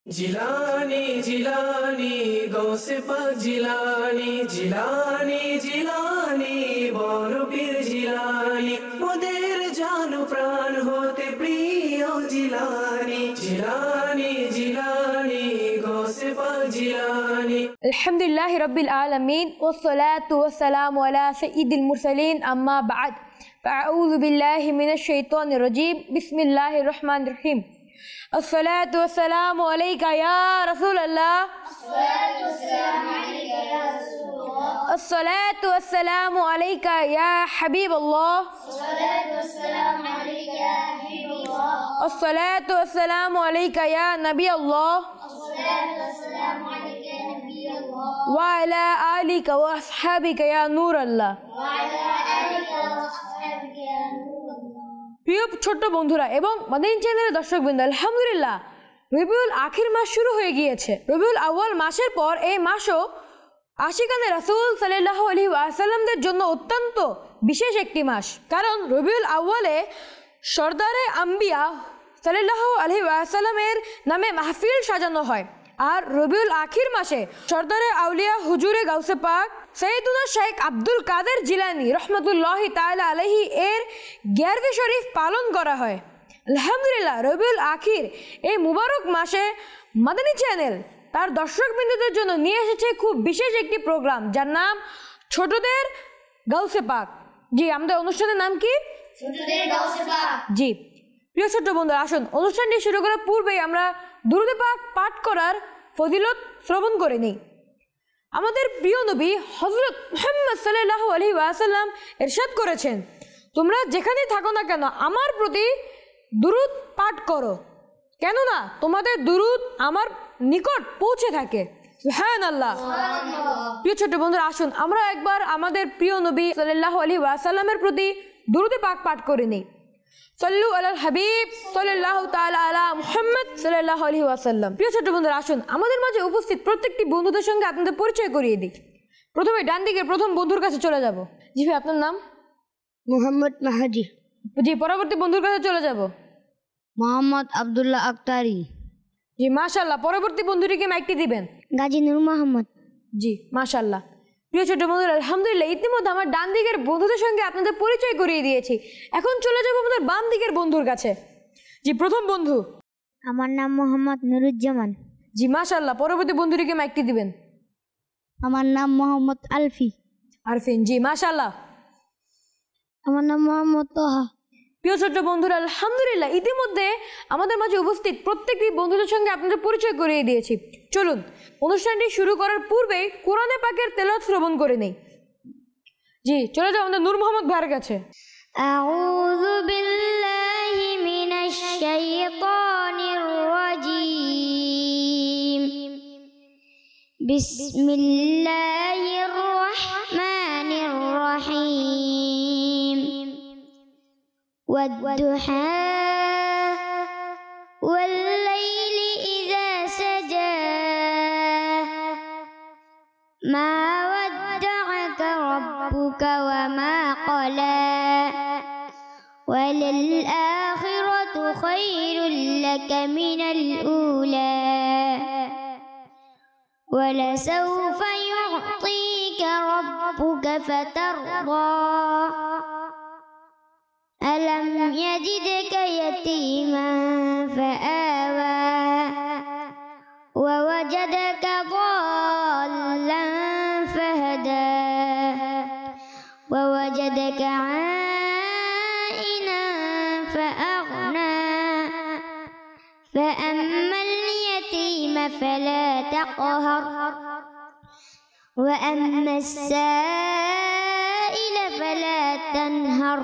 জিলানি জিলানি গৌসে পাক জিলানি জিলানি জিলানি বড় পীর জিলানি মোদের জানো প্রাণ হতে প্রিয় জিলানি জিলানি জিলানি গৌসে পাক জিলানি। আলহামদুলিল্লাহি রাব্বিল আলামিন ওয়াসসালাতু ওয়াসসালামু আলা সাইয়্যিদিল মুরসালিন আম্মা বা'দ ফাআউযু বিল্লাহি মিনাশ শাইতানির রাজীম বিসমিল্লাহির রহমানির রহিম। الصلاة والسلام عليك يا رسول الله الصلاة والسلام عليك يا حبيب الله الصلاة والسلام عليك يا نبي الله وعلى آلك وأصحابك يا نور الله। প্রিয় ছোট্ট বন্ধুরা এবং মাদানী চ্যানেলের দর্শকবৃন্দ, আলহামদুলিল্লাহ রবিউল আখির মাস শুরু হয়ে গিয়েছে। রবিউল আউয়াল মাসের পর এই মাসও আশিকানে রাসূল সাল্লাল্লাহু আলাইহি ওয়াসাল্লামদের জন্য অত্যন্ত বিশেষ একটি মাস। কারণ রবিউল আউয়ালে সরদারে আম্বিয়া সাল্লাল্লাহু আলাইহি ওয়াসাল্লামের নামে মাহফিল সাজানো হয়। আর রবিউল আখির মাসে সরদারে আউলিয়া হুজুরে গাউসে পাক সৈয়দুনা শেখ আব্দুল কাদের জিলানী রহমতুল্লাহি তাআলা আলাইহি এর গিয়ারভি শরীফ পালন করা হয়। আলহামদুলিল্লাহ রবিউল আখির এই মুবারক মাসে মাদানী চ্যানেল তার দর্শকবৃন্দদের জন্য নিয়ে এসেছে খুব বিশেষ একটি প্রোগ্রাম, যার নাম ছোটদের গাউসে পাক। জি, আমাদের অনুষ্ঠানের নাম কি? ছোটদের গাউসে পাক। জি প্রিয় ছোট্ট বন্ধুরা, আসুন অনুষ্ঠানটি শুরু করার পূর্বেই আমরা দুরূদ পাক পাঠ করার ফজিলত শ্রবণ করে নিই। আমাদের প্রিয় নবী হযরত মুহাম্মদ সাল্লাল্লাহু আলাইহি ওয়াসাল্লাম ইরশাদ করেছেন, তোমরা যেখানেই থাকো না কেন আমার প্রতি দুরূদ পাঠ করো, কেননা তোমাদের দুরূদ আমার নিকট পৌঁছে থাকে। সুবহানাল্লাহ। প্রিয় ছোট্ট বন্ধুরা, আসুন আমরা একবার আমাদের প্রিয় নবী সাল্লাল্লাহু আলাইহি ওয়াসাল্লামের প্রতি দুরূদ পাক পাঠ করে নিই। সাল্লু আলাল হাবিব সাল্লাল্লাহু তাআলা আলা মুহাম্মদ সাল্লাল্লাহু আলাইহি ওয়াসাল্লাম। প্রিয় ছোট্ট বন্ধুরা, আসুন আমাদের মাঝে উপস্থিত প্রত্যেকটি বন্ধুদের সঙ্গে আপনাদের পরিচয় করিয়ে দিই। প্রথমে ডান দিকের প্রথম বন্ধুর কাছে চলে যাব। জি ভাই, আপনার নাম? মোহাম্মদ মাহাজি। জি, পরবর্তী বন্ধুর কাছে চলে যাব। মোহাম্মদ আব্দুল্লাহ আক্তারি। জি মাশাআল্লাহ। পরবর্তী বন্ধুটিকে মাইকটি দিবেন। গাজী নূর মোহাম্মদ। জি মাশাআল্লাহ। প্রিয় ছোট বন্ধুরা, আলহামদুলিল্লাহ ইতিমধ্যে আমার ডান দিকের বন্ধুদের সঙ্গে আপনাদের পরিচয় করিয়ে দিয়েছি। এখন চলে যাব আমাদের বাম দিকের বন্ধুর কাছে। জি, প্রথম বন্ধু। আমার নাম মোহাম্মদ নুরুজ্জামান। জি মাশাআল্লাহ। পরবর্তী বন্ধুটিকে মাইকটি দিবেন। আমার নাম মোহাম্মদ আলফি। আরফিন। জি মাশাআল্লাহ। আমার নাম মোহাম্মদ তোহা। প্রিয় ছোট্ট বন্ধুরা, আলহামদুলিল্লাহ ইতিমধ্যে আমাদের মাঝে উপস্থিত প্রত্যেকটি বন্ধুদের সঙ্গে আপনাদের পরিচয় করিয়ে দিয়েছি। চলুন অনুষ্ঠানটি শুরু করার পূর্বেই কোরআনে পাকের তেলাওয়াত শ্রবণ করে নেই। জি, চলে যাও আমাদের নূর মোহাম্মদ ভাইয়ের কাছে। আউযু বিল্লাহি মিনাশ শাইতানির রাজীম। বিসমিল্লাহির রহমানির রহিম। والضحى والليل إذا سجى ما ودعك ربك وما قلى وللآخرة خير لك من الأولى ولسوف يعطيك ربك فترضى ألم يجدك يتيما فآوى ووجدك ضالا فهدى ووجدك عائلا فأغنى فأما اليتيم فلا تقهر وأما السائل فلا تنهر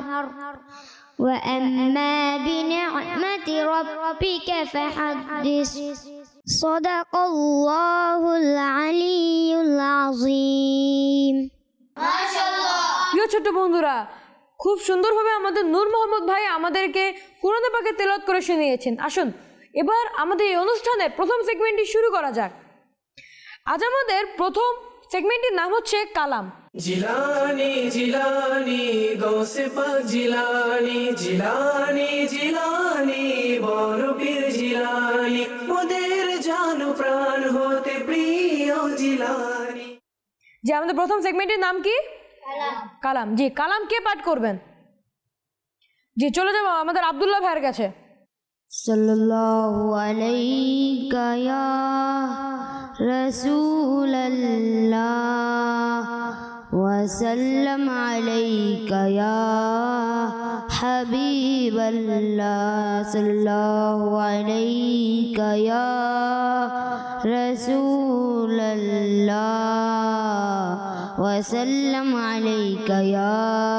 وأما بنعمة ربك فحدث صدق الله العلي العظيم। প্রিয় ছোট বন্ধুরা, খুব সুন্দরভাবে আমাদের নূর মোহাম্মদ ভাই আমাদেরকে কোরআনে পাকের তেলাওয়াত করে শুনিয়েছেন। আসুন এবার আমাদের এই অনুষ্ঠানের প্রথম সেগমেন্টটি শুরু করা যাক। আজ আমাদের প্রথম সেগমেন্টটির নাম হচ্ছে কালাম। জিলানি জিলানি গৌসে পাক জিলানি জিলানি জিলানি বড় পীর জিলানি মোদের জান জানো প্রাণ হতে প্রিয় জিলানী। যে আমাদের প্রথম সেগমেন্টের নাম কি? কালাম। জি, কালাম কে পাঠ করবেন? জি, চলে যাবো আমাদের আব্দুল্লাহ ভাইয়ের কাছে। সাল্লাল্লাহু আলাইকা ইয়া রাসূলাল্লাহ ওয়া সাল্লাম আলাইকা ইয়া হাবিবাল্লাহ। সাল্লাল্লাহু আলাইকা ইয়া রাসূলাল্লাহ ওয়া সাল্লাম আলাইকা ইয়া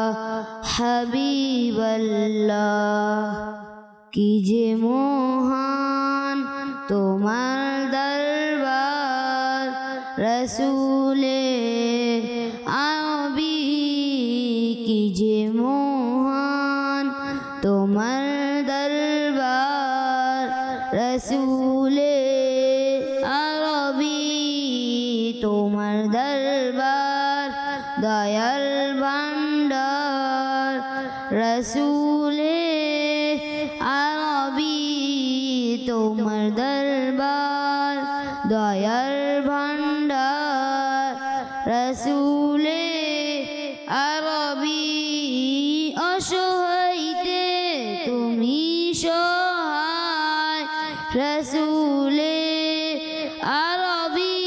হাবিবাল্লাহ। কি যে মহান তোমার দরবার রসুলে আরবি, কি যে মহান তোমার দরবার রসুলে আরবি। তোমার দরবার দয়াল ভান্ডার রসুলে আরবি। তোমার দরবার দয়ার ভান্ডার রসুলে আরবি। অসহায়তে তুমি সহায় রসুলে আরবি।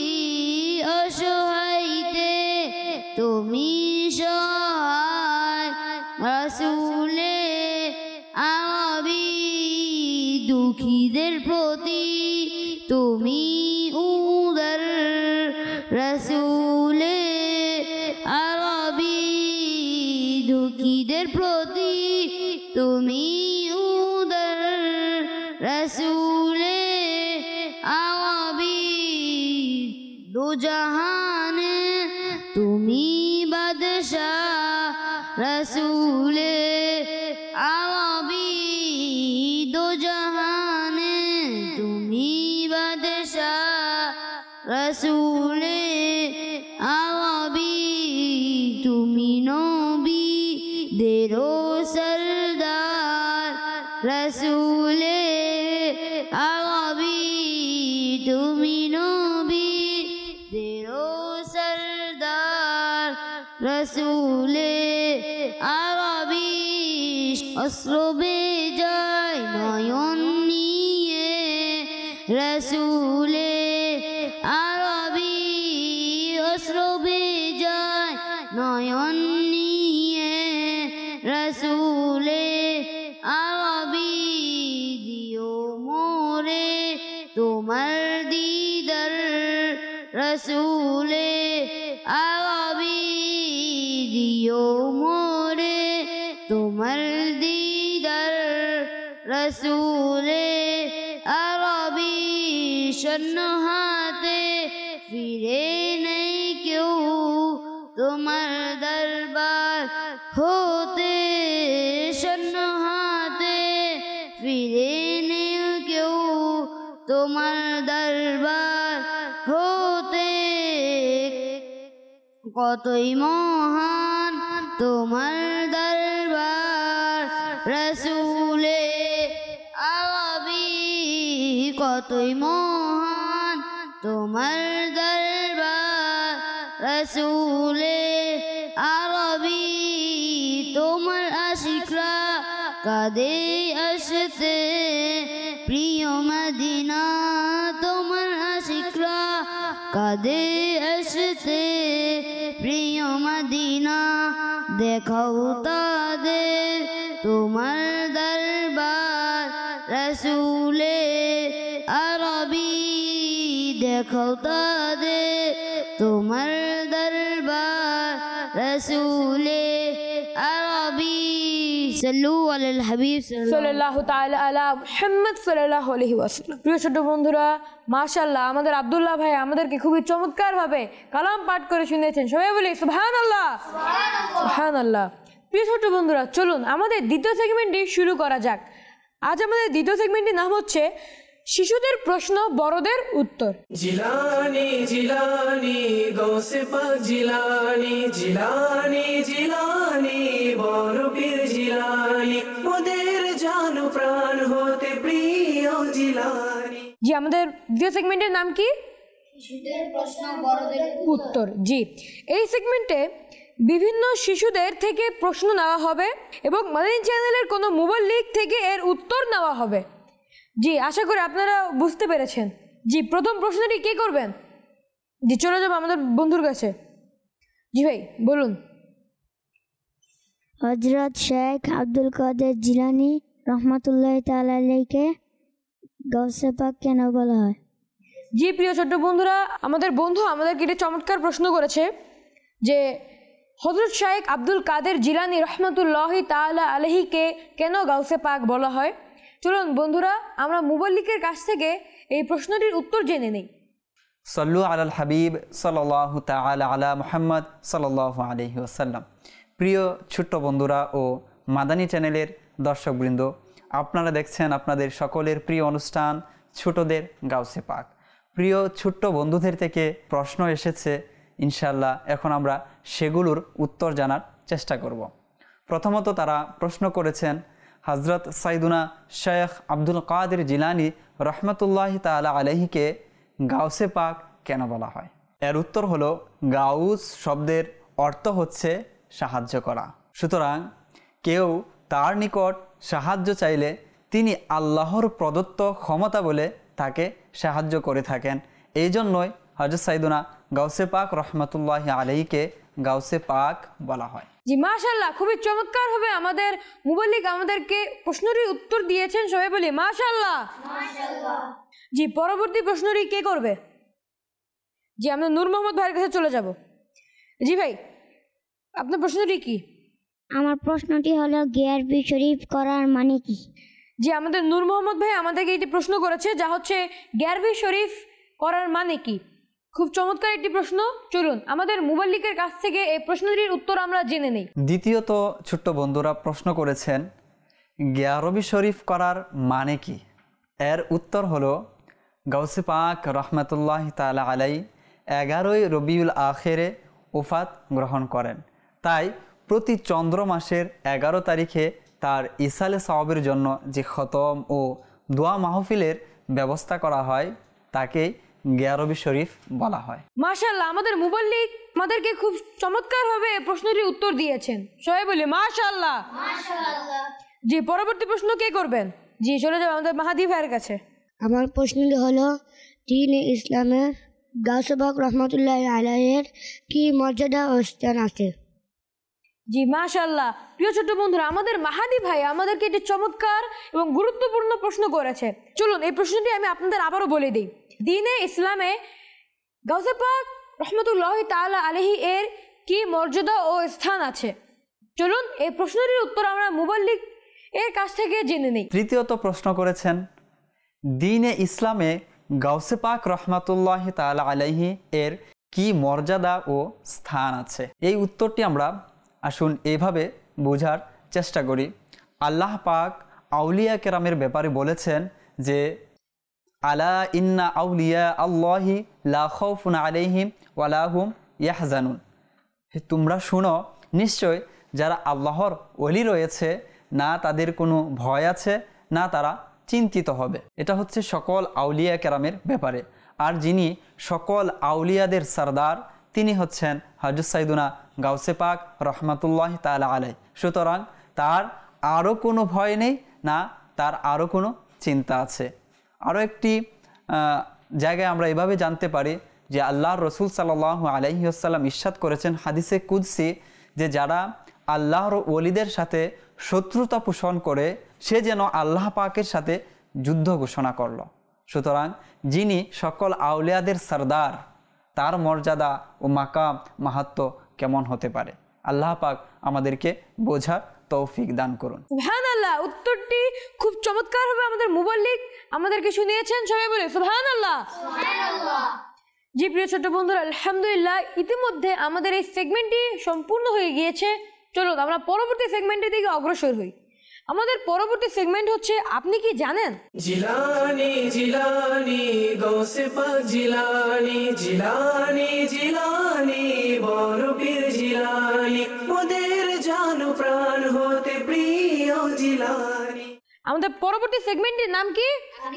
অসহায়তে তুমি সহায় রসুলে আরবি। দুঃখীদের প্রতি তুমি উদার রসুলে আরবি। দুঃখীদের প্রতি তুমি উদার রসুলে আরবি। দুজাহানে তুমি বাদশাহ রসুলে আরবি। দুজাহানে তুমি বাদশাহ রসুলে আরবি। তুমি নবী দেরো সরদার রসুলে আরবি। তুমি নবী দেরো সরদার রসুলে আরবি। অস্ত্র বেজায় নয়ন নিয়ে রসুলে আরবি। অস্ত্র বেজায় নয়ন নিয়ে রসুলে আরবি। দিও মোরে তোমার দিদার রসুলে আরবি। দিও মোরে তোমার দিদার রসুলে আরবি। শূন্য হাতে ফিরে নেই কেউ তোমার দরবার হতে। শূন্য হাতে ফিরে নেই কেউ তোমার দরবার হতে। কতই মহান তোমার দরবার রসুলে আরবি। কতই মহান তোমার দরবার রসুলে আরবি। তোমার আশিকরা কাঁদে আসতে প্রিয় মদিনা। তোমার আশিকরা কাঁদে আসতে প্রিয় মদিনা। দেখাও তাদের তোমার দরবার রসুলে আরবি। দেখাও তাদের তোমার দরবার রসুলে আরবি। সাল্লু আলাল হাবিব সাল্লাল্লাহু তাআলা আলা মুহাম্মদ সাল্লাল্লাহু আলাইহি ওয়াসাল্লাম। প্রিয় ছোট বন্ধুরা, মাশাআল্লাহ আমাদের আব্দুল্লাহ ভাই আমাদেরকে খুবই চমৎকারভাবে কালাম পাঠ করে শুনিয়েছেন। সবাই বলি সুবহানাল্লাহ, সুবহানাল্লাহ। প্রিয় ছোট বন্ধুরা, চলুন আমাদের দ্বিতীয় সেগমেন্টটি শুরু করা যাক। আজ আমাদের দ্বিতীয় সেগমেন্টের নাম হচ্ছে শিশুদের প্রশ্ন বড়দের উত্তর। জিলানি জিলানি গৌসে পাক জিলানি, জিলানি জিলানি বড় পীর জিলানি, মোদের জানো প্রাণ হতে প্রিয় জিলানি। জি, আমাদের দ্বিতীয় সেগমেন্টের নাম কি? উত্তর। জি, এই সেগমেন্টে বিভিন্ন শিশুদের থেকে প্রশ্ন নেওয়া হবে এবং মাদানী চ্যানেলের কোনো মুবাল্লিগ থেকে এর উত্তর নেওয়া হবে। জি, আশা করি আপনারা বুঝতে পেরেছেন। জি, প্রথম প্রশ্নটি কে করবেন? জি, চলে যাবো আমাদের বন্ধুর কাছে। জি ভাই বলুন। হযরত শেখ আব্দুল কাদের জিলানী রহমাতুল্লাহি তাআলা আলাইহিকে গাউসে পাক কেন বলা হয়? জি প্রিয় ছোট্ট বন্ধুরা, আমাদের বন্ধু আমাদেরকে একটি চমৎকার প্রশ্ন করেছে যে হযরত শেখ আব্দুল কাদের জিলানী রহমাতুল্লাহি তাআলা আলাইহিকে কেন গাউসে পাক বলা হয়। চলুন বন্ধুরা, আমরা মুবাল্লিগের কাছ থেকে এই প্রশ্নটির উত্তর জেনে নিই। সল্লু আলাল হাবিব সাল্লাল্লাহু তাআলা আলা মুহাম্মদ সাল্লাল্লাহু আলাইহি ওয়াসাল্লাম। প্রিয় ছোট্ট বন্ধুরা ও মাদানী চ্যানেলের দর্শকবৃন্দ, আপনারা দেখছেন আপনাদের সকলের প্রিয় অনুষ্ঠান ছোটদের গাউসে পাক। প্রিয় ছোট্ট বন্ধুদের থেকে প্রশ্ন এসেছে, ইনশাল্লাহ এখন আমরা সেগুলোর উত্তর জানার চেষ্টা করব। প্রথমত তারা প্রশ্ন করেছেন হযরত সাইদুনা শেখ আব্দুল কাদের জিলানী রহমাতুল্লাহি তাআলা আলাইহিকে গাউসে পাক কেন বলা হয়। এর উত্তর হলো গাউস শব্দের অর্থ হচ্ছে সাহায্য করা। সুতরাং কেউ তার নিকট সাহায্য চাইলে তিনি আল্লাহর প্রদত্ত ক্ষমতা বলে তাকে সাহায্য করে থাকেন। এই জন্যই হযরত সাইদুনা গাউসে পাক রহমাতুল্লাহি আলাইহিকে গাউসে পাক বলা হয়। জি মাশাআল্লাহ, খুবই চমৎকার হবে আমাদের মুবাল্লিগ আমাদেরকে প্রশ্নটির উত্তর দিয়েছেন। সবাই বলি মাশাআল্লাহ। জি, পরবর্তী প্রশ্নটি কে করবে? জি, আমরা নূর মোহাম্মদ ভাইয়ের কাছে চলে যাব। জি ভাই, আপনার প্রশ্নটি কি? আমার প্রশ্নটি হলো গিয়ারবি শরীফ করার মানে কি? জি, আমাদের নূর মোহাম্মদ ভাই আমাদেরকে একটি প্রশ্ন করেছে, যা হচ্ছে গিয়ারবি শরীফ করার মানে কি। খুব চমৎকার একটি প্রশ্ন। চলুন আমাদের মুবাল্লিগের কাছ থেকে এই প্রশ্নটির উত্তর আমরা জেনে নেই। দ্বিতীয়ত ছোট্ট বন্ধুরা প্রশ্ন করেছেন গিয়ারবি শরীফ করার মানে কি। এর উত্তর হলো গাউসে পাক রহমাতুল্লাহি তাআলা আলাইহি 11ই রবিউল আখিরে ওফাত গ্রহণ করেন। তাই প্রতি চন্দ্র মাসের 11 তারিখে তার ইসালে সওয়াবের জন্য যে খতম ও দোয়া মাহফিলের ব্যবস্থা করা হয় তাকে গিয়ারবি শরীফ বলা হয়। মাশাআল্লাহ, আমাদের মুবাল্লিগ আমাদেরকে খুব চমৎকারভাবে প্রশ্নটির উত্তর দিয়েছেন। সবাই বলি মাশাআল্লাহ। জি, পরবর্তী প্রশ্ন কে করবেন? জি, চলে যাবে আমাদের মাহাদি ভাইয়ের কাছে। আমার প্রশ্নটি হলো দ্বীন-ই ইসলামের গাউসে পাক রহমাতুল্লাহি আলাইহির কি মর্যাদা ও স্থান আছে? জি মাশাআল্লাহ, প্রিয় ছোট্ট বন্ধুরা, আমাদের মাহাদি ভাই আমাদেরকে একটি চমৎকার এবং গুরুত্বপূর্ণ প্রশ্ন করেছে। চলুন এই প্রশ্নটি আমি আপনাদের আবারও বলে দিই। দ্বীন-ই ইসলামে গাউসে পাক রহমাতুল্লাহি তাআলা আলাইহি এর কি মর্যাদা ও স্থান আছে। চলুন এই প্রশ্নটির উত্তর আমরা মুবাল্লিগ এর কাছ থেকে জেনে নেই। তৃতীয়ত প্রশ্ন করেছেন দ্বীন-ই ইসলামে গাউসে পাক রহমাতুল্লাহি তাআলা আলাইহি এর কি মর্যাদা ও স্থান আছে। এই উত্তরটি আমরা আসুন এইভাবে বোঝার চেষ্টা করি। আল্লাহ পাক আউলিয়া কেরামের ব্যাপারে বলেছেন যে আলা ইন্না আউলিয়া আল্লাহি লা খাউফুন আলাইহিম ওয়ালা হুম ইয়াহজানুন। তোমরা শুনো, নিশ্চয় যারা আল্লাহর ওলি রয়েছে না তাদের কোনো ভয় আছে না তারা চিন্তিত হবে। এটা হচ্ছে সকল আউলিয়া কেরামের ব্যাপারে। আর যিনি সকল আউলিয়াদের সরদার তিনি হচ্ছেন হযরত সাইদুনা গাউসে পাক রহমাতুল্লাহি তাআলা আলাইহি। সুতরাং তার আরও কোনো ভয় নেই না তার আরও কোনো চিন্তা আছে। আরও একটি জায়গায় আমরা এভাবে জানতে পারি যে আল্লাহর রসুল সাল্লাল্লাহু আলাইহি ওয়াসাল্লাম ইরশাদ করেছেন হাদিসে কুদসি যে যারা আল্লাহর ওলিদের সাথে শত্রুতা পোষণ করে সে যেন আল্লাহ পাকের সাথে যুদ্ধ ঘোষণা করল। সুতরাং যিনি সকল আউলিয়াদের সরদার তার মর্যাদা ও মাকাম মাহাত্ম্য কেমন হতে পারে। আল্লাহ পাক আমাদেরকে বোঝার তৌফিক দান করুন। সুবহানাল্লাহ, উত্তরটি খুব চমৎকারভাবে আমাদের মুবাল্লিগ আমাদেরকে শুনিয়েছেন। সবাই বলে সুবহানাল্লাহ। জি প্রিয় ছোট বন্ধুরা, আলহামদুলিল্লাহ ইতিমধ্যে আমাদের এই সেগমেন্টটি সম্পূর্ণ হয়ে গিয়েছে। চলুন আমরা পরবর্তী সেগমেন্টের দিকে অগ্রসর হই। আমাদের পরবর্তী সেগমেন্ট হচ্ছে আপনি কি জানেন। জিলানি জিলানি গাউসে পাক জিলানি জিলানি জিলানি বড় পীর জিলানি মোদের জান প্রাণ হতে প্রিয় জিলানি। আমাদের পরবর্তী সেগমেন্টের নাম কি?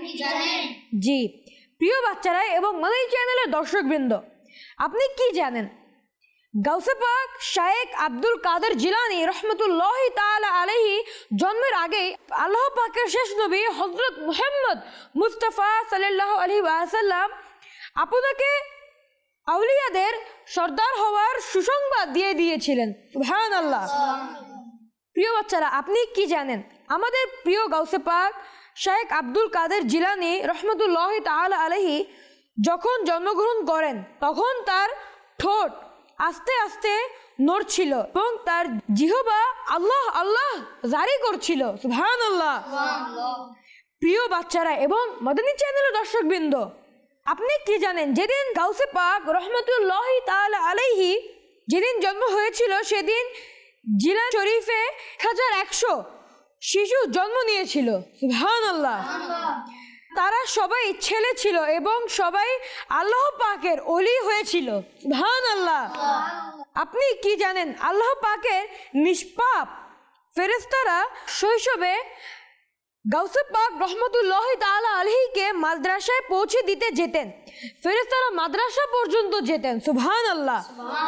জি প্রিয় বাচ্চারা এবং মাদানী চ্যানেলের দর্শকবৃন্দ, আপনি কি জানেন গাউসে পাক শায়েখ আব্দুল কাদের জিলানী রহমতুল্লাহি তাআলা আলাইহি জন্মের আগে আল্লাহ পাকের শেষ নবী হযরত মুহাম্মদ মুস্তাফা সাল্লাল্লাহু আলাইহি ওয়াসাল্লাম আপনাকে আউলিয়াদের সর্দার হওয়ার সুসংবাদ দিয়ে দিয়েছিলেন। সুবহানাল্লাহ। প্রিয় বাচ্চারা, আপনি কি জানেন আমাদের প্রিয় গাউসে পাক শায়েখ আব্দুল কাদের জিলানী রহমতুল্লাহি তাআলা আলাইহি যখন জন্মগ্রহণ করেন তখন তার ঠোঁট আস্তে আস্তে নড়ছিল এবং তার জিহবা আল্লাহ আল্লাহ জারি করছিল। সুবহানাল্লাহ। প্রিয় বাচ্চারা এবং মাদানী চ্যানেলের দর্শকবৃন্দ, আপনি কি জানেন যেদিন গাউসে পাক রহমতুল্লাহি তাআলা আলাইহি যেদিন জন্ম হয়েছিল সেদিন জিলান শরীফে 1100 শিশু জন্ম নিয়েছিল। সুবহানাল্লাহ। তারা সবাই ছেলে ছিল এবং সবাই আল্লাহ পাকের ওলি হয়েছিল। সুবহানাল্লাহ। আপনি কি জানেন আল্লাহ পাকের নিষ্পাপ ফেরেশতারা শৈশবে গাউসে পাক রহমতুল্লাহি তাআলা আলাইহিকে মাদ্রাসায় পৌঁছে দিতে যেতেন, ফেরেশতারা মাদ্রাসা পর্যন্ত যেতেন। সুবহানাল্লাহ।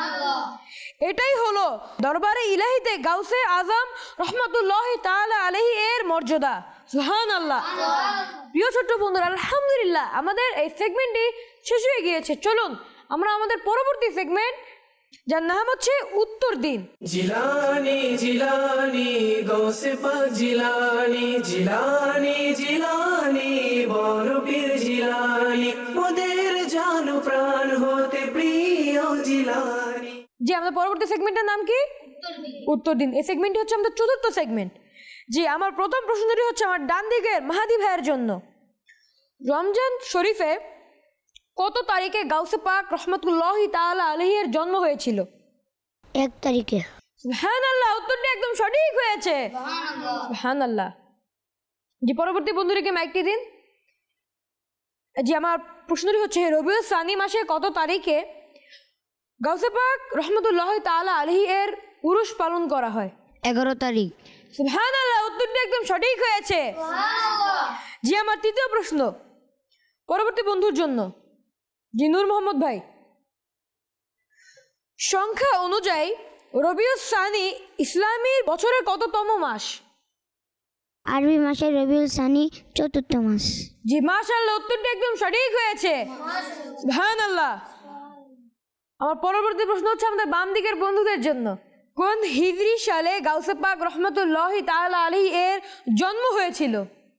এটাই হলো দরবারে ইলাহিতে গাউসে আজম রহমতুল্লাহি তাআলা আলাইহি এর মর্যাদা। সুবহানাল্লাহ। প্রিয় ছোট্ট বন্ধুরা, আলহামদুলিল্লাহ আমাদের এই সেগমেন্টটি শেষ হয়ে গিয়েছে। চলুন আমরা আমাদের পরবর্তী সেগমেন্ট যার নাম হচ্ছে উত্তর দিন। জিলানি জিলানি গৌসে পাক জিলানি জিলানি জিলানি বড় পীর জিলানি মোদের জানো প্রাণ হতে প্রিয় জিলানি। জি আমাদের পরবর্তী সেগমেন্টের নাম কি? উত্তর দিন। এই সেগমেন্টটি হচ্ছে আমাদের চতুর্থ সেগমেন্ট। জি আমার প্রথম প্রশ্নটি হচ্ছে আমার ডান দিকের মাহাদি ভাইয়ের জন্য। রমজান শরীফে কত তারিখে গাউসে পাক রহমতুল্লাহি তাআলা আলাইহির জন্ম হয়েছিল? 1 তারিখে। সুবহানাল্লাহ, উত্তরটি একদম সঠিক হয়েছে। সুবহানাল্লাহ। জি পরবর্তী বন্ধুটিকে মাইকটি দিন। জি আমার প্রশ্নটি হচ্ছে রবিউল সানি মাসে কত তারিখে গাউসে পাক রহমতুল্লাহি তাআলা আলাইহি এর উরুস পালন করা হয়? 11 তারিখ। সুবহানাল্লাহ, উত্তরটি একদম সঠিক হয়েছে। জি আমার তৃতীয় প্রশ্ন পরবর্তী বন্ধুর জন্য। জি নূর মোহাম্মদ ভাই, সংখ্যা অনুযায়ী রবিউল সানি ইসলামীর বছরের কততম মাস? আরবি মাসে রবিউল সানি 4র্থ মাস। জি মাশাআল্লাহ, উত্তরটি একদম সঠিক হয়েছে। সুবহানাল্লাহ। আমার পরবর্তী প্রশ্ন হচ্ছে আমাদের বাম দিকের বন্ধুদের জন্য। কোন হিজরি সালে গাউসে পাক রহমতুল্লাহি তাআলা আলাইহি এর জন্ম হয়েছিল?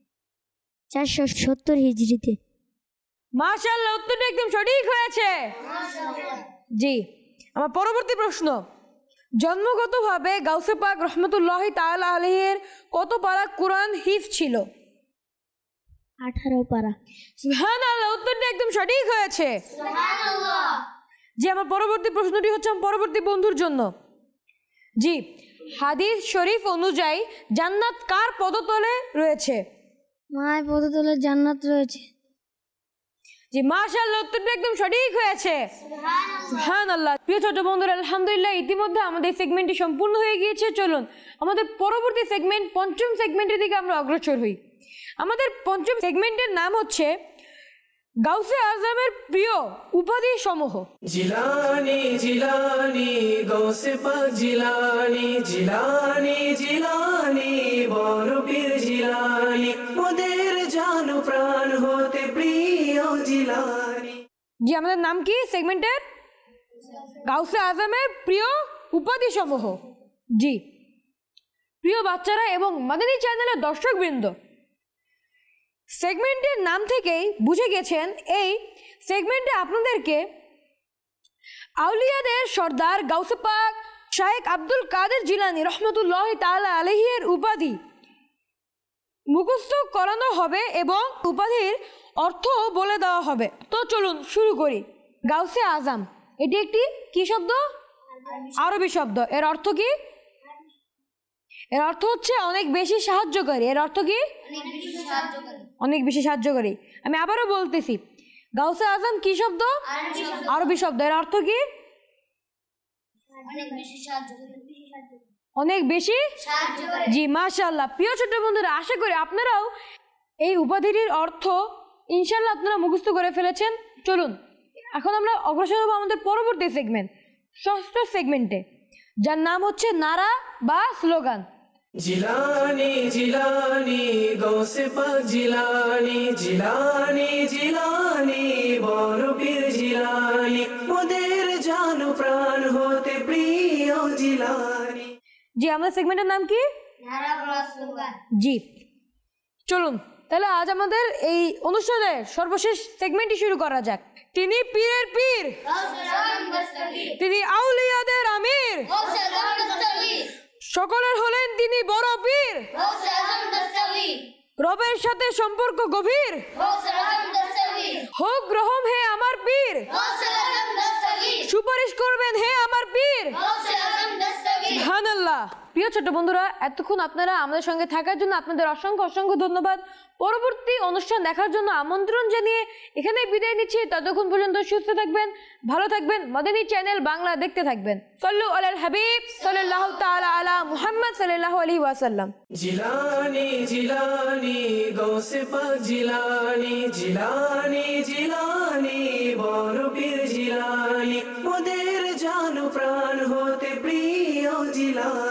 470 হিজরিতে। মাশাআল্লাহ, উত্তরটি একদম সঠিক হয়েছে। জি আমার পরবর্তী প্রশ্ন, জন্মগতভাবে গাউসে পাক রহমতুল্লাহি তাআলা আলাইহির কত পারা কোরআন হিফজ ছিল? 18 পারা। সুবহানাল্লাহ, উত্তরটি একদম সঠিক হয়েছে। জি আমার পরবর্তী প্রশ্নটি হচ্ছে আমার পরবর্তী বন্ধুর জন্য। জি হাদিস শরীফ অনুযায়ী জান্নাত কার পদতলে রয়েছে? মায়ের পদতলে জান্নাত রয়েছে। জি মাশাআল্লাহ, উত্তরটি একদম সঠিক হয়েছে। সুবহানাল্লাহ। প্রিয় ছোট বন্ধুরা, আলহামদুলিল্লাহ ইতিমধ্যে আমাদের সেগমেন্টটি সম্পূর্ণ হয়ে গিয়েছে। চলুন আমাদের পরবর্তী সেগমেন্ট পঞ্চম সেগমেন্টের দিকে আমরা অগ্রসর হই। আমাদের পঞ্চম সেগমেন্টের নাম হচ্ছে গাউসে আজমের প্রিয় উপাধি সমূহ। জিলানি জিলানি গৌসে পাক জিলানি জিলানি জিলানি বড় পীর জিলানি মোদের জানো প্রাণ হতে প্রিয় জিলানি। জি আমাদের নাম কি সেগমেন্টের? গাউসে আজমের প্রিয় উপাধি সমূহ। জি প্রিয় বাচ্চারা এবং মাদানী চ্যানেলের দর্শকবৃন্দ, সেগমেন্টের নাম থেকেই বুঝে গেছেন এই সেগমেন্টে আপনাদেরকে আউলিয়াদের সর্দার গাউসে পাক শায়েখ আব্দুল কাদের জিলানী রহমতুল্লাহি তাআলা আলাইহি এর উপাধি মুখস্থ করানো হবে এবং উপাধির অর্থ বলে দেওয়া হবে। তো চলুন শুরু করি। গাউসে আজম এটি একটি কি শব্দ? আরবি শব্দ। এর অর্থ কি? এর অর্থ হচ্ছে অনেক বেশি সাহায্যকারী। এর অর্থ কি? অনেক বেশি সাহায্যকারী। আমি আবারও বলতেছি, গাউসে আজম কি শব্দ? আরবি শব্দ। এর অর্থ কি? অনেক বেশি জি মাশাআল্লাহ। প্রিয় ছোট বন্ধুরা, আশা করি আপনারাও এই উপাধিটির অর্থ ইনশাআল্লাহ আপনারা মুখস্থ করে ফেলেছেন। চলুন এখন আমরা অগ্রসর হব আমাদের পরবর্তী সেগমেন্ট, ষষ্ঠ সেগমেন্টে, যার নাম হচ্ছে নারা বা স্লোগান। জিলানি জিলানি গৌসে পাক জিলানি, জিলানি জিলানি বড় পীর জিলানি, মোদের জানো প্রাণ হতে প্রিয় জিলানি। জি আমাদের সেগমেন্টের নাম কি? জি চলুন তাহলে আজ আমাদের এই অনুষ্ঠানের সর্বশেষ সেগমেন্টটি শুরু করা যাক। তিনি পীরের পীর, তিনি আউলিয়াদের আমির, সকলের হলেন তিনি বড় পীর, রবের সাথে সম্পর্ক গভীর, হোক রহম হে আমার পীর, সুপারিশ করবেন হে আমার পীর। সুবহানাল্লাহ। প্রিয় ছোট বন্ধুরা, এতক্ষণ আপনারা আমাদের সঙ্গে থাকার জন্য আপনাদের অসংখ্য অসংখ্য ধন্যবাদ। পরবর্তী অনুষ্ঠান দেখার জন্য আমন্ত্রণ জানিয়ে এখানেই বিদায় নিচ্ছি। ততক্ষণ পর্যন্ত সুস্থ থাকবেন, ভালো থাকবেন, মাদানী চ্যানেল বাংলা দেখতে থাকবেন। সাল্লু আলাল হাবিব সাল্লাল্লাহু তাআলা আলা মুহাম্মদ সাল্লাল্লাহু আলাইহি ওয়াসাল্লাম। জিলানি জিলানি গৌসে পাক জিলানি, জিলানি জিলানি বড় পীর জিলানি, মোদের জানো প্রাণ হতে প্রিয় জিলানি।